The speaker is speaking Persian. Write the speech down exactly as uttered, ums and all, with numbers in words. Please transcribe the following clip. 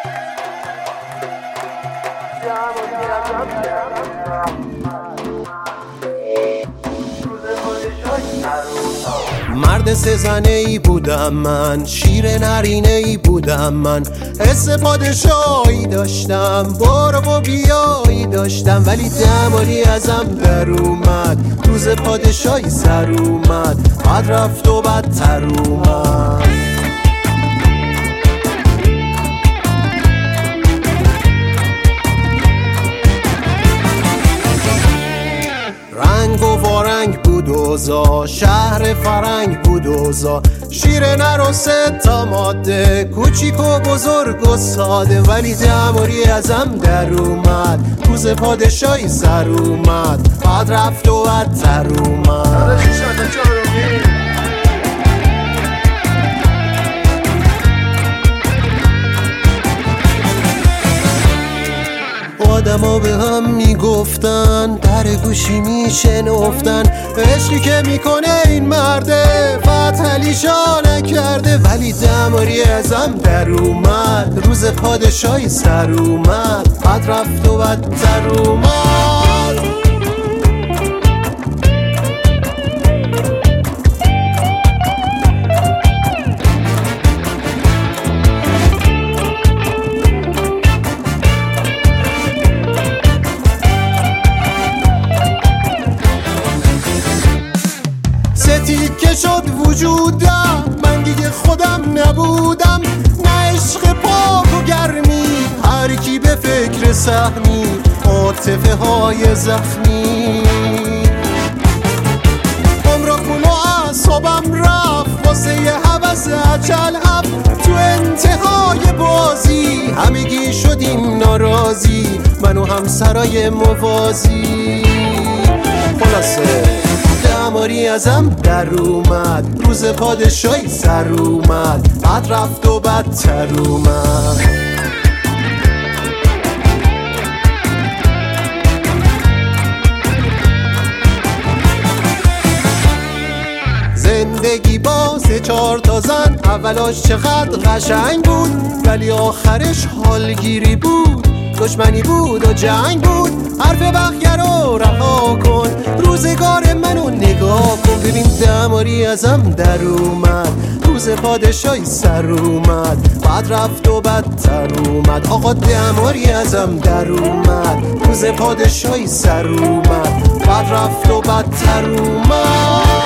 مرد سه‌زنه ای بودم من، شیر نرینه ای بودم من، حس پادشاهی داشتم، برو و بیایی داشتم، ولی دماری ازم در اومد، روز پادشاهی سر اومد، بعد رفت و بدتر اومد. رنگ و وارنگ بود اوضاع، شهر فرنگ بود اوضاع، شیر نر و سه تا ماده، کوچیک و بزرگ و ساده، ولی دماری ازم در اومد، روز پادشاهی سر اومد، بعد رفت و بدتر اومد. آدما به هم میگفتن، در گوشی میشنفتن، عشقی که میکنه این مرده فتح علیشا نکرده، ولی دماری ازم در اومد، روز پادشاهی سر اومد، بعد رفت و بدتر اومد. تیکه شد وجودم، من دیگه خودم نبودم، نه عشق پاک و گرمی، هر کی به فکر سهمی، عاطفه های زخمی، عمرکون و اعصابم رفت، واسه یه هوس اجل هفت، تو انتهای بازی همگی شدیم ناراضی، من و همسرای موازی. خلاصه دماری ازم در اومد، روز پادشاهی سر اومد، بعد رفت و بدتر اومد. زندگی با سه چهار تا زن، اولاش چقدر قشنگ بود، ولی آخرش حالگیری بود، دشمنی بود و جنگ بود، حرف بخیه رو رها کن، روزگار منو نگاه کن، ببین دماری ازم در اومد، روز پادشاهی سر اومد، بعد رفت و بدتر اومد. آقا دماری ازم در اومد، روز پادشاهی سر اومد، بعد رفت و بدتر اومد.